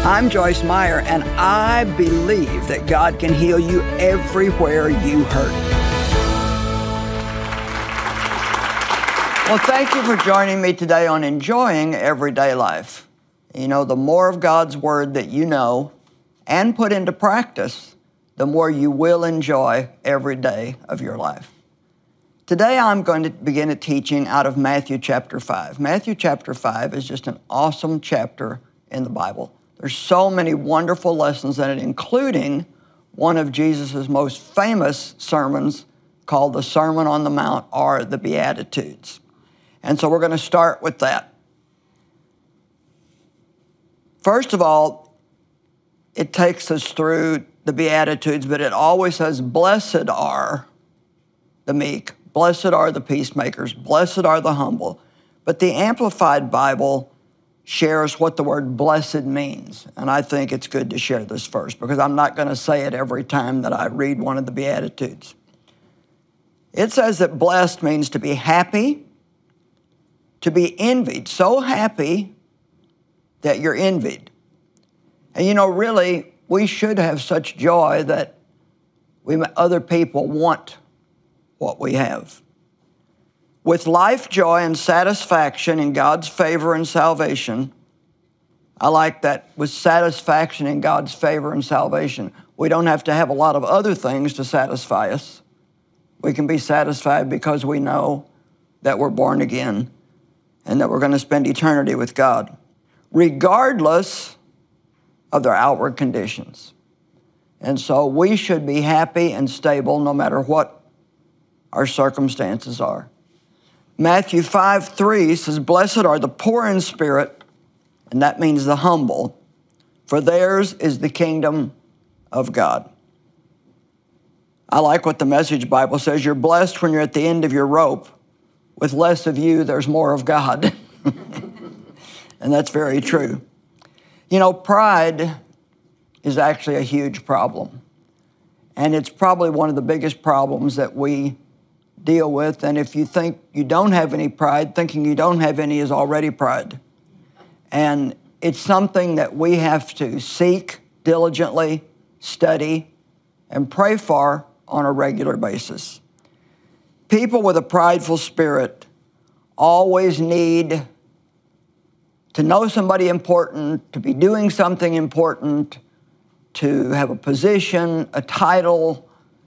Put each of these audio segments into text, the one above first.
I'm Joyce Meyer, and I believe that God can heal you everywhere you hurt. Well, thank you for joining me today on Enjoying Everyday Life. You know, the more of God's Word that you know and put into practice, the more you will enjoy every day of your life. Today, I'm going to begin a teaching out of Matthew chapter 5. Matthew chapter 5 is just an awesome chapter in the Bible. There's so many wonderful lessons in it, including one of Jesus' most famous sermons called the Sermon on the Mount, or the Beatitudes. And so we're going to start with that. First of all, it takes us through the Beatitudes, but it always says, blessed are the meek, blessed are the peacemakers, blessed are the humble. But the Amplified Bible shares what the word blessed means. And I think it's good to share this first because I'm not going to say it every time that I read one of the Beatitudes. It says that blessed means to be happy, to be envied, so happy that you're envied. And you know, really, we should have such joy that other people want what we have. With life joy and satisfaction in God's favor and salvation, I like that, with satisfaction in God's favor and salvation. We don't have to have a lot of other things to satisfy us. We can be satisfied because we know that we're born again and that we're going to spend eternity with God, regardless of their outward conditions. And so we should be happy and stable no matter what our circumstances are. Matthew 5:3 says, blessed are the poor in spirit, and that means the humble, for theirs is the kingdom of God. I like what the Message Bible says, you're blessed when you're at the end of your rope. With less of you, there's more of God. And that's very true. You know, pride is actually a huge problem. And it's probably one of the biggest problems that we deal with. And if you think you don't have any pride, thinking you don't have any is already pride. And it's something that we have to seek diligently, study, and pray for on a regular basis. People with a prideful spirit always need to know somebody important, to be doing something important, to have a position, a title.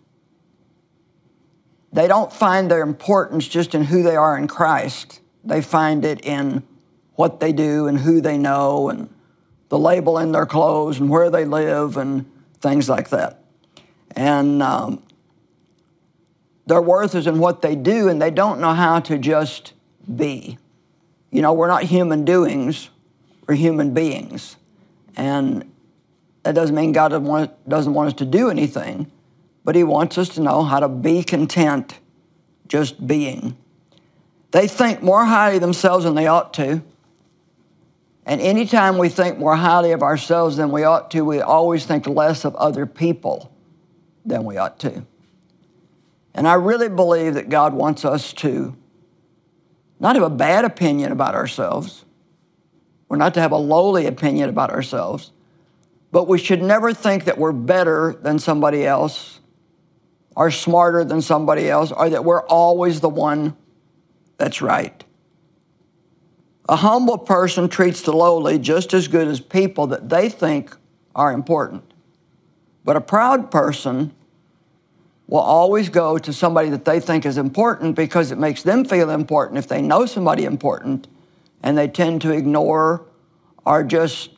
They don't find their importance just in who they are in Christ. They find it in what they do and who they know and the label in their clothes and where they live and things like that. And their worth is in what they do, and they don't know how to just be. You know, we're not human doings, we're human beings. And that doesn't mean God doesn't want us to do anything, but He wants us to know how to be content just being. They think more highly of themselves than they ought to. And anytime we think more highly of ourselves than we ought to, we always think less of other people than we ought to. And I really believe that God wants us to not have a bad opinion about ourselves. We're not to have a lowly opinion about ourselves. But we should never think that we're better than somebody else, or smarter than somebody else, or that we're always the one that's right. A humble person treats the lowly just as good as people that they think are important. But a proud person will always go to somebody that they think is important because it makes them feel important if they know somebody important, and they tend to ignore or just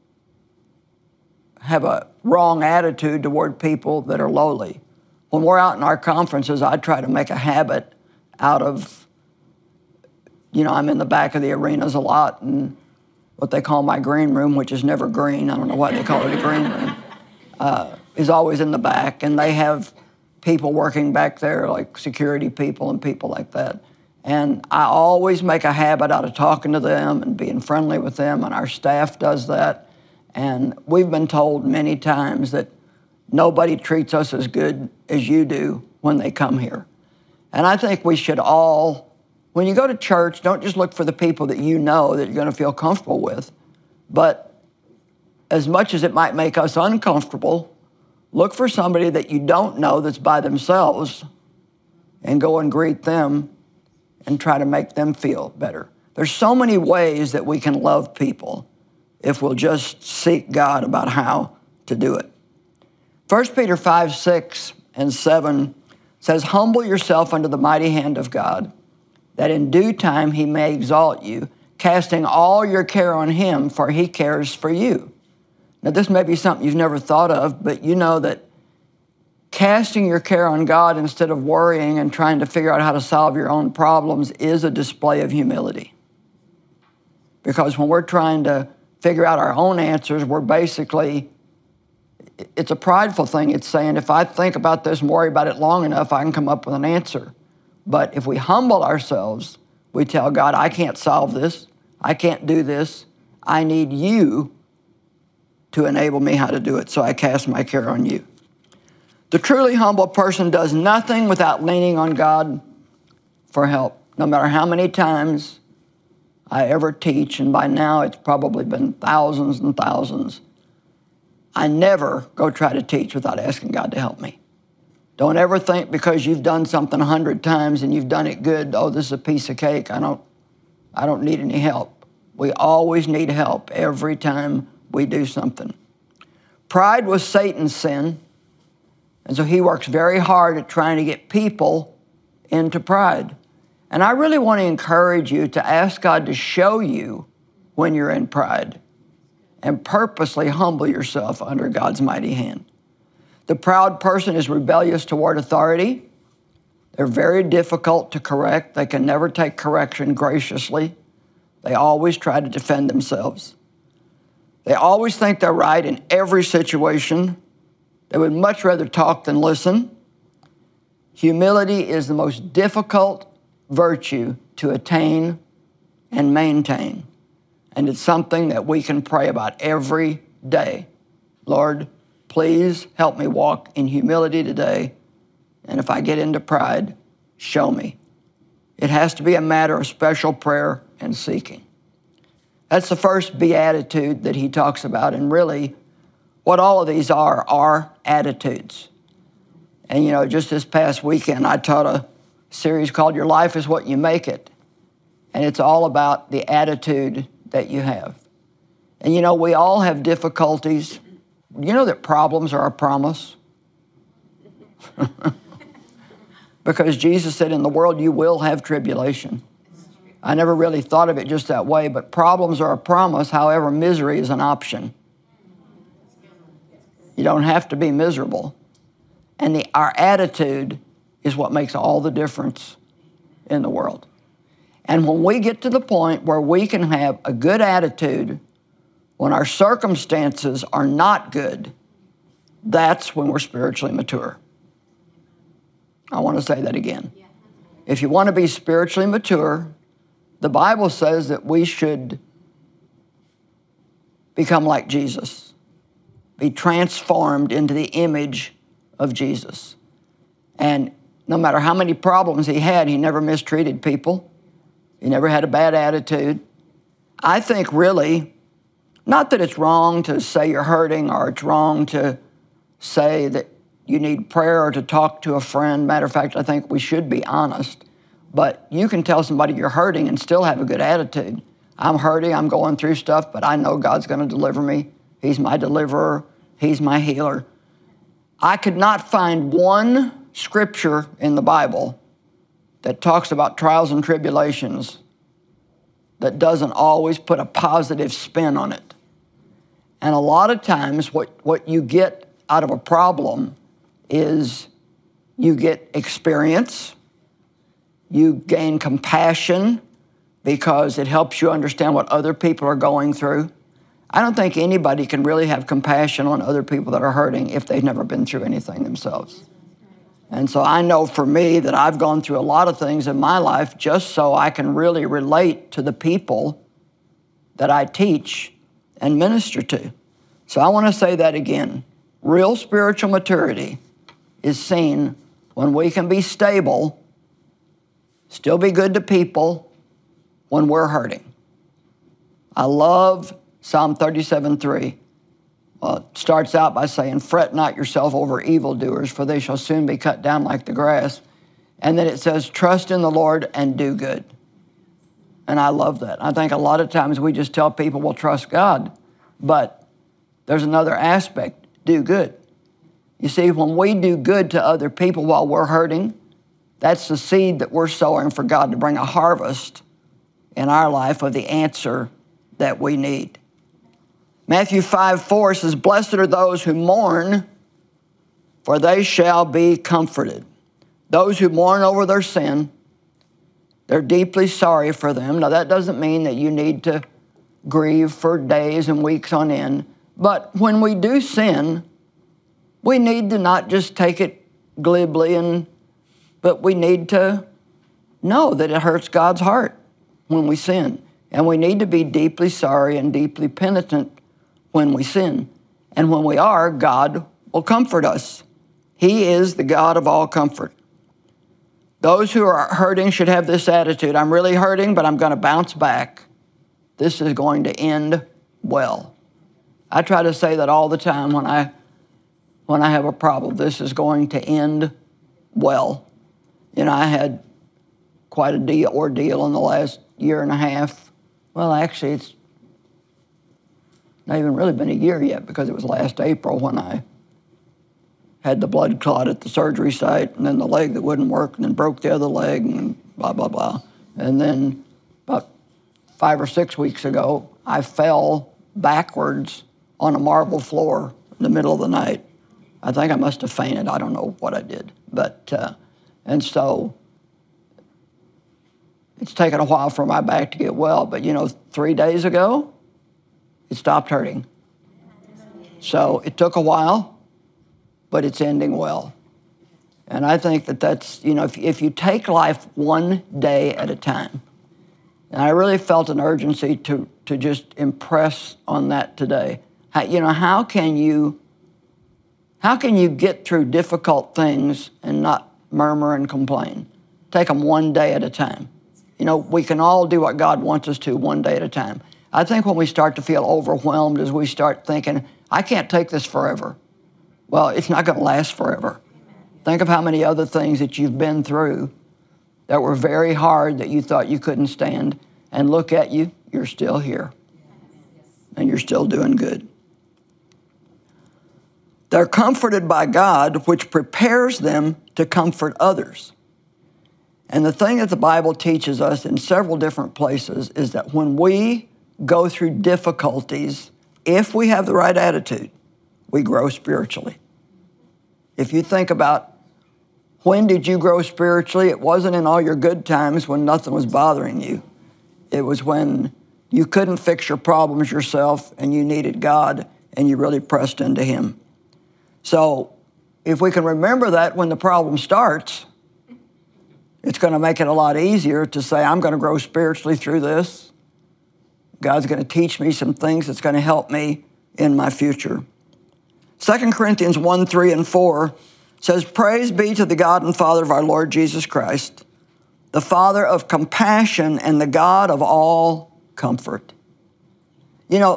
have a wrong attitude toward people that are lowly. When we're out in our conferences, I try to make a habit out of, you know, I'm in the back of the arenas a lot, and what they call my green room, which is never green, I don't know why they call it a green room, is always in the back, and they have people working back there, like security people and people like that. And I always make a habit out of talking to them and being friendly with them, and our staff does that. And we've been told many times that nobody treats us as good as you do when they come here. And I think we should all, when you go to church, don't just look for the people that you know that you're going to feel comfortable with, but as much as it might make us uncomfortable, look for somebody that you don't know that's by themselves and go and greet them and try to make them feel better. There's so many ways that we can love people if we'll just seek God about how to do it. 1 Peter 5, 6, and 7 says, humble yourself under the mighty hand of God, that in due time he may exalt you, casting all your care on him, for he cares for you. Now, this may be something you've never thought of, but you know that casting your care on God instead of worrying and trying to figure out how to solve your own problems is a display of humility. Because when we're trying to figure out our own answers, we're basically, it's a prideful thing. It's saying, if I think about this and worry about it long enough, I can come up with an answer. But if we humble ourselves, we tell God, I can't solve this. I can't do this. I need you to enable me how to do it, so I cast my care on you. The truly humble person does nothing without leaning on God for help. No matter how many times I ever teach, and by now it's probably been thousands and thousands, I never go try to teach without asking God to help me. Don't ever think because you've done something 100 times and you've done it good, oh, this is a piece of cake, I don't need any help. We always need help every time we do something. Pride was Satan's sin, and so he works very hard at trying to get people into pride. And I really want to encourage you to ask God to show you when you're in pride and purposely humble yourself under God's mighty hand. The proud person is rebellious toward authority. They're very difficult to correct. They can never take correction graciously. They always try to defend themselves. They always think they're right in every situation. They would much rather talk than listen. Humility is the most difficult virtue to attain and maintain. And it's something that we can pray about every day. Lord, please help me walk in humility today. And if I get into pride, show me. It has to be a matter of special prayer and seeking. That's the first beatitude that he talks about. And really, what all of these are attitudes. And, you know, just this past weekend, I taught a series called Your Life is What You Make It. And it's all about the attitude that you have. And, you know, we all have difficulties. You know that problems are a promise? Because Jesus said, in the world you will have tribulation. I never really thought of it just that way, but problems are a promise. However, misery is an option. You don't have to be miserable. And our attitude is what makes all the difference in the world. And when we get to the point where we can have a good attitude when our circumstances are not good, that's when we're spiritually mature. I want to say that again. If you want to be spiritually mature, the Bible says that we should become like Jesus, be transformed into the image of Jesus. And no matter how many problems he had, he never mistreated people. He never had a bad attitude. I think really, not that it's wrong to say you're hurting or it's wrong to say that you need prayer or to talk to a friend. Matter of fact, I think we should be honest. But you can tell somebody you're hurting and still have a good attitude. I'm hurting, I'm going through stuff, but I know God's going to deliver me. He's my deliverer. He's my healer. I could not find one scripture in the Bible that talks about trials and tribulations that doesn't always put a positive spin on it. And a lot of times what you get out of a problem is you get experience, you gain compassion because it helps you understand what other people are going through. I don't think anybody can really have compassion on other people that are hurting if they've never been through anything themselves. And so I know for me that I've gone through a lot of things in my life just so I can really relate to the people that I teach and minister to. So I want to say that again. Real spiritual maturity is seen when we can be stable, still be good to people when we're hurting. I love Psalm 37:3. It starts out by saying, fret not yourself over evildoers, for they shall soon be cut down like the grass. And then it says, trust in the Lord and do good. And I love that. I think a lot of times we just tell people, well, trust God. But there's another aspect, do good. You see, when we do good to other people while we're hurting, that's the seed that we're sowing for God to bring a harvest in our life of the answer that we need. Matthew 5:4 says, blessed are those who mourn, for they shall be comforted. Those who mourn over their sin, they're deeply sorry for them. Now, that doesn't mean that you need to grieve for days and weeks on end. But when we do sin, we need to not just take it glibly, but we need to know that it hurts God's heart when we sin. And we need to be deeply sorry and deeply penitent when we sin. And when we are, God will comfort us. He is the God of all comfort. Those who are hurting should have this attitude. I'm really hurting, but I'm going to bounce back. This is going to end well. I try to say that all the time when I have a problem. This is going to end well. You know, I had quite a ordeal in the last year and a half. Well, actually, it's not even really been a year yet, because it was last April when I had the blood clot at the surgery site, and then the leg that wouldn't work, and then broke the other leg, and blah, blah, blah. And then about 5 or 6 weeks ago, I fell backwards on a marble floor in the middle of the night. I think I must have fainted. I don't know what I did. And so it's taken a while for my back to get well. But, 3 days ago, it stopped hurting. So it took a while, but it's ending well. And I think that's, if you take life one day at a time, and I really felt an urgency to just impress on that today. How can you get through difficult things and not murmur and complain? Take them one day at a time. We can all do what God wants us to one day at a time. I think when we start to feel overwhelmed, as we start thinking, I can't take this forever. Well, it's not going to last forever. Think of how many other things that you've been through that were very hard that you thought you couldn't stand, and look at you, you're still here. And you're still doing good. They're comforted by God, which prepares them to comfort others. And the thing that the Bible teaches us in several different places is that when we go through difficulties, if we have the right attitude, we grow spiritually. If you think about when did you grow spiritually, it wasn't in all your good times when nothing was bothering you. It was when you couldn't fix your problems yourself and you needed God and you really pressed into Him. So if we can remember that when the problem starts, it's going to make it a lot easier to say, I'm going to grow spiritually through this. God's going to teach me some things that's going to help me in my future. 2 Corinthians 1, 3, and 4 says, praise be to the God and Father of our Lord Jesus Christ, the Father of compassion and the God of all comfort. When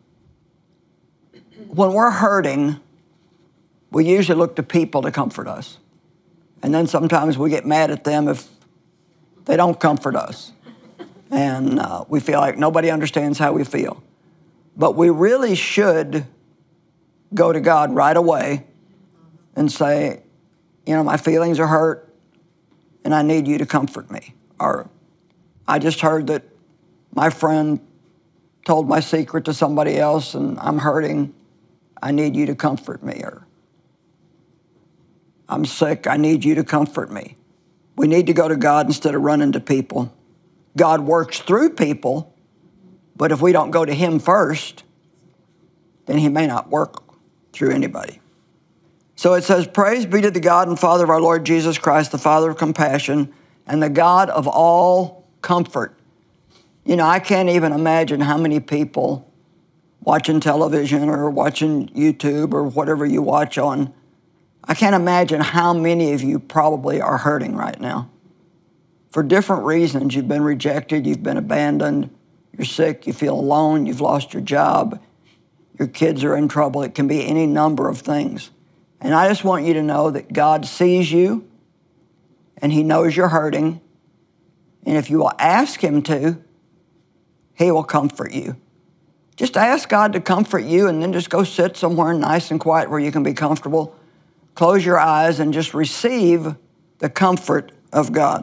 we're hurting, we usually look to people to comfort us. And then sometimes we get mad at them if they don't comfort us. And we feel like nobody understands how we feel. But we really should go to God right away and say, my feelings are hurt and I need you to comfort me. Or I just heard that my friend told my secret to somebody else and I'm hurting. I need you to comfort me. Or I'm sick. I need you to comfort me. We need to go to God instead of running to people. God works through people, but if we don't go to Him first, then He may not work through anybody. So it says, praise be to the God and Father of our Lord Jesus Christ, the Father of compassion and the God of all comfort. I can't even imagine how many people watching television or watching YouTube or whatever you watch on. I can't imagine how many of you probably are hurting right now. For different reasons, you've been rejected, you've been abandoned, you're sick, you feel alone, you've lost your job, your kids are in trouble. It can be any number of things. And I just want you to know that God sees you and He knows you're hurting. And if you will ask Him to, He will comfort you. Just ask God to comfort you and then just go sit somewhere nice and quiet where you can be comfortable. Close your eyes and just receive the comfort of God.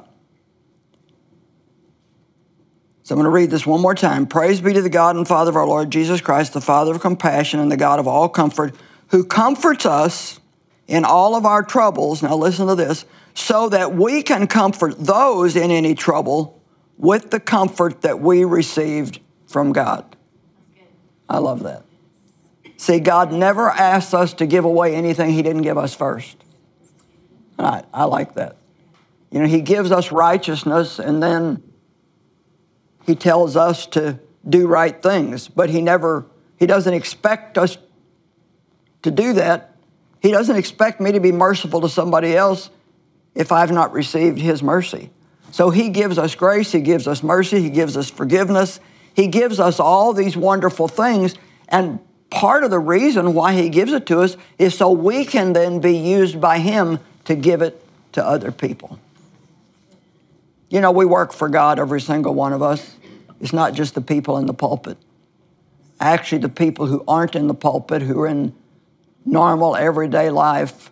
So I'm going to read this one more time. Praise be to the God and Father of our Lord Jesus Christ, the Father of compassion and the God of all comfort, who comforts us in all of our troubles. Now listen to this. So that we can comfort those in any trouble with the comfort that we received from God. I love that. See, God never asks us to give away anything He didn't give us first. I like that. You know, He gives us righteousness and then He tells us to do right things, but He doesn't expect us to do that. He doesn't expect me to be merciful to somebody else if I've not received His mercy. So He gives us grace, He gives us mercy, He gives us forgiveness, He gives us all these wonderful things, and part of the reason why He gives it to us is so we can then be used by Him to give it to other people. You know, we work for God, every single one of us. It's not just the people in the pulpit. Actually, the people who aren't in the pulpit, who are in normal, everyday life,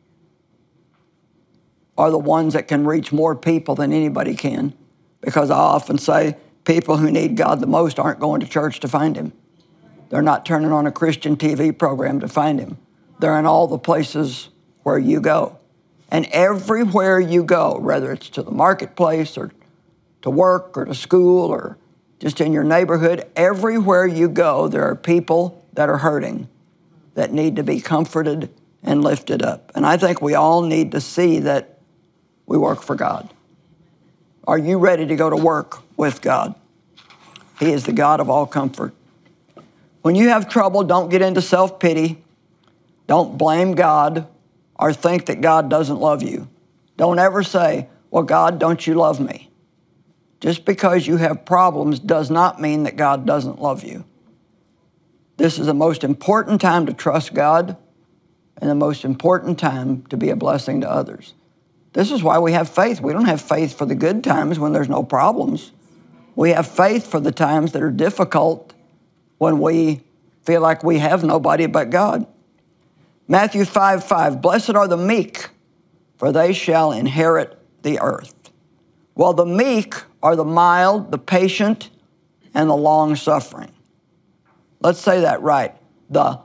are the ones that can reach more people than anybody can. Because I often say, people who need God the most aren't going to church to find Him. They're not turning on a Christian TV program to find Him. They're in all the places where you go. And everywhere you go, whether it's to the marketplace or to work or to school or just in your neighborhood, everywhere you go, there are people that are hurting, that need to be comforted and lifted up. And I think we all need to see that we work for God. Are you ready to go to work with God? He is the God of all comfort. When you have trouble, don't get into self-pity. Don't blame God or think that God doesn't love you. Don't ever say, well, God, don't you love me? Just because you have problems does not mean that God doesn't love you. This is the most important time to trust God and the most important time to be a blessing to others. This is why we have faith. We don't have faith for the good times when there's no problems. We have faith for the times that are difficult when we feel like we have nobody but God. Matthew 5:5, blessed are the meek, for they shall inherit the earth. Well, the meek are the mild, the patient, and the long-suffering. Let's say that right. The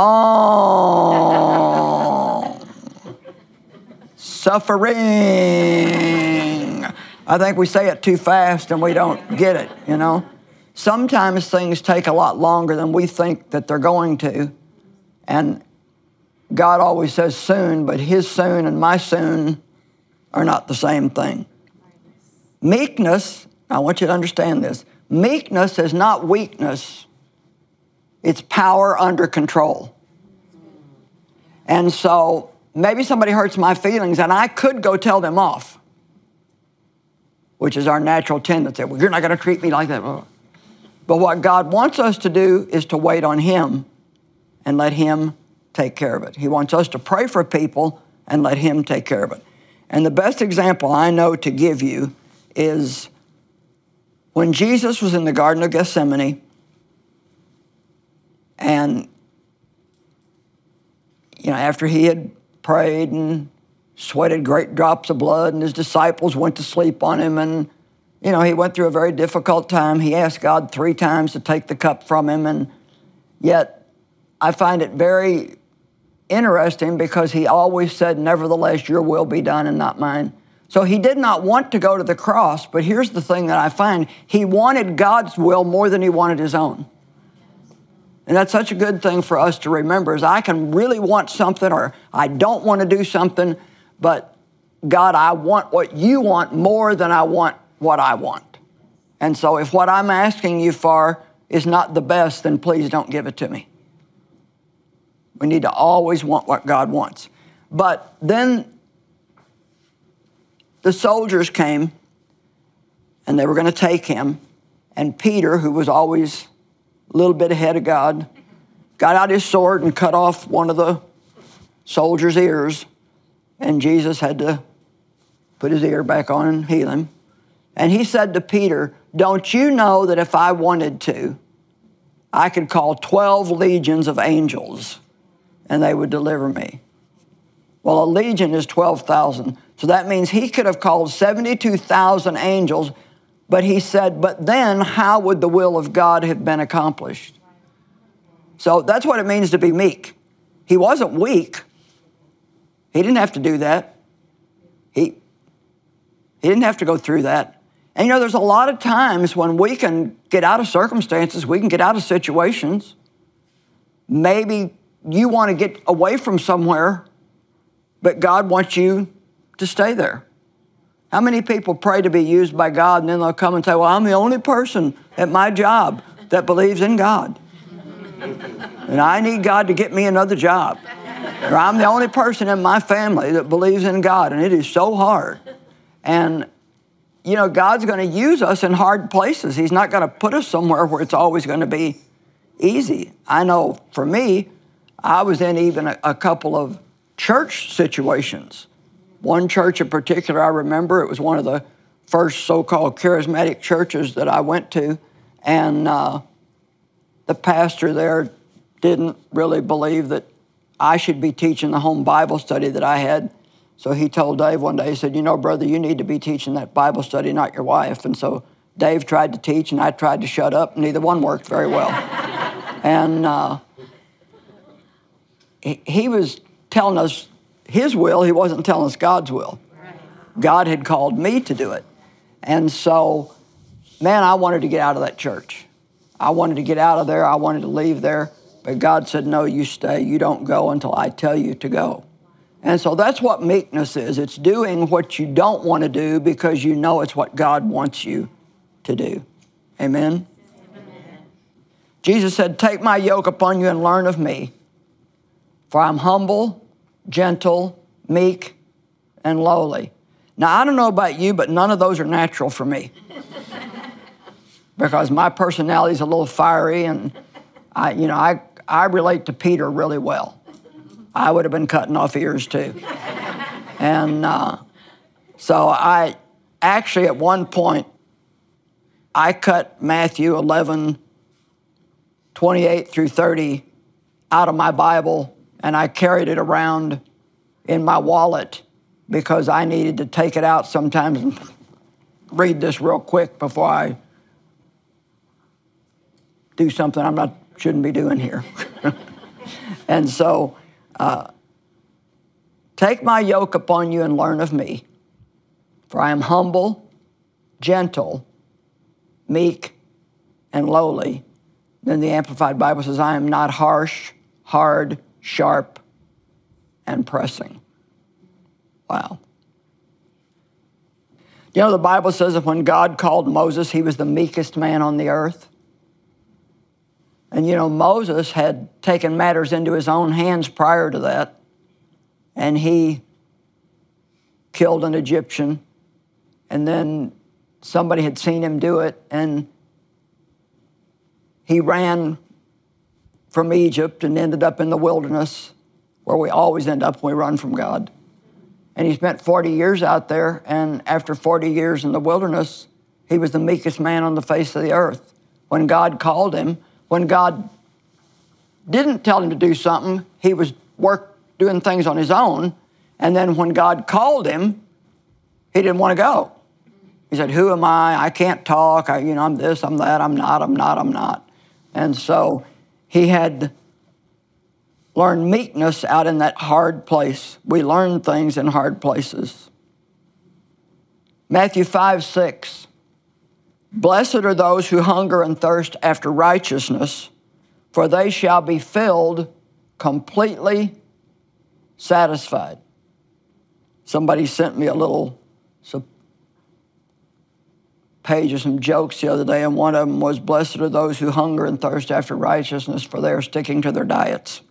long-suffering. I think we say it too fast and we don't get it, you know. Sometimes things take a lot longer than we think that they're going to. And God always says soon, but His soon and my soon are not the same thing. Meekness, I want you to understand this. Meekness is not weakness. It's power under control. And so maybe somebody hurts my feelings and I could go tell them off, which is our natural tendency. Well, you're not going to treat me like that. But what God wants us to do is to wait on Him and let Him take care of it. He wants us to pray for people and let Him take care of it. And the best example I know to give you is when Jesus was in the Garden of Gethsemane and, you know, after He had prayed and sweated great drops of blood and His disciples went to sleep on Him and, you know, He went through a very difficult time. He asked God 3 times to take the cup from Him, and yet I find it very interesting because He always said, nevertheless, your will be done and not mine. So He did not want to go to the cross, but here's the thing that I find. He wanted God's will more than He wanted His own. And that's such a good thing for us to remember is I can really want something or I don't want to do something, but God, I want what you want more than I want what I want. And so if what I'm asking you for is not the best, then please don't give it to me. We need to always want what God wants. But then the soldiers came and they were going to take Him. And Peter, who was always a little bit ahead of God, got out his sword and cut off one of the soldier's ears, and Jesus had to put his ear back on and heal him. And he said to Peter, don't you know that if I wanted to, I could call 12 legions of angels and they would deliver me? Well, a legion is 12,000. So that means he could have called 72,000 angels, but he said, but then how would the will of God have been accomplished? So that's what it means to be meek. He wasn't weak. He didn't have to do that. He didn't have to go through that. And you know, there's a lot of times when we can get out of circumstances, we can get out of situations. Maybe you want to get away from somewhere, but God wants you to stay there. How many people pray to be used by God and then they'll come and say, well, I'm the only person at my job that believes in God. And I need God to get me another job. Or I'm the only person in my family that believes in God, and it is so hard. And, you know, God's going to use us in hard places. He's not going to put us somewhere where it's always going to be easy. I know for me, I was in even a couple of church situations. One church in particular, I remember, it was one of the first so-called charismatic churches that I went to, and the pastor there didn't really believe that I should be teaching the home Bible study that I had. So he told Dave one day, he said, you know, brother, you need to be teaching that Bible study, not your wife. And so Dave tried to teach, and I tried to shut up, and neither one worked very well. And he was telling us his will. He wasn't telling us God's will. God had called me to do it. And so, man, I wanted to get out of that church. I wanted to get out of there. I wanted to leave there. But God said, no, you stay. You don't go until I tell you to go. And so that's what meekness is. It's doing what you don't want to do because you know it's what God wants you to do. Amen? Amen. Jesus said, take my yoke upon you and learn of me, for I'm humble, gentle, meek, and lowly. Now, I don't know about you, but none of those are natural for me. Because my personality is a little fiery, and I relate to Peter really well. I would have been cutting off ears too. And so I actually at one point, I cut Matthew 11:28 through 30 out of my Bible, and I carried it around in my wallet because I needed to take it out sometimes and read this real quick before I do something shouldn't be doing here. And so, take my yoke upon you and learn of me, for I am humble, gentle, meek, and lowly. Then the Amplified Bible says, I am not harsh, hard, sharp, and pressing. Wow. You know, the Bible says that when God called Moses, he was the meekest man on the earth. And you know, Moses had taken matters into his own hands prior to that, and he killed an Egyptian, and then somebody had seen him do it, and he ran from Egypt and ended up in the wilderness, where we always end up when we run from God. And he spent 40 years out there, and after 40 years in the wilderness, he was the meekest man on the face of the earth. When God called him, when God didn't tell him to do something, he was doing things on his own. And then when God called him, he didn't want to go. He said, who am I? I can't talk. I'm this, I'm that, I'm not. And so he had learned meekness out in that hard place. We learn things in hard places. Matthew 5:6. Blessed are those who hunger and thirst after righteousness, for they shall be filled, completely satisfied. Somebody sent me a little page of some jokes the other day, and one of them was, blessed are those who hunger and thirst after righteousness, for they are sticking to their diets.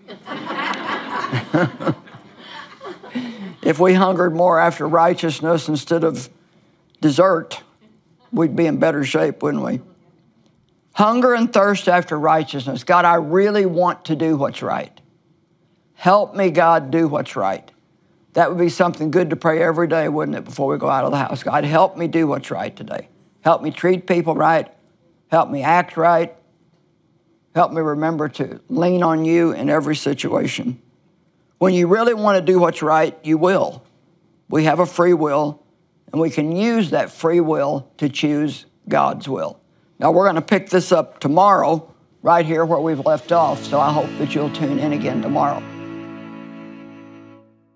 If we hungered more after righteousness instead of dessert, we'd be in better shape, wouldn't we? Hunger and thirst after righteousness. God, I really want to do what's right. Help me, God, do what's right. That would be something good to pray every day, wouldn't it, before we go out of the house? God, help me do what's right today. Help me treat people right. Help me act right. Help me remember to lean on you in every situation. When you really want to do what's right, you will. We have a free will, and we can use that free will to choose God's will. Now, we're going to pick this up tomorrow, right here where we've left off, so I hope that you'll tune in again tomorrow.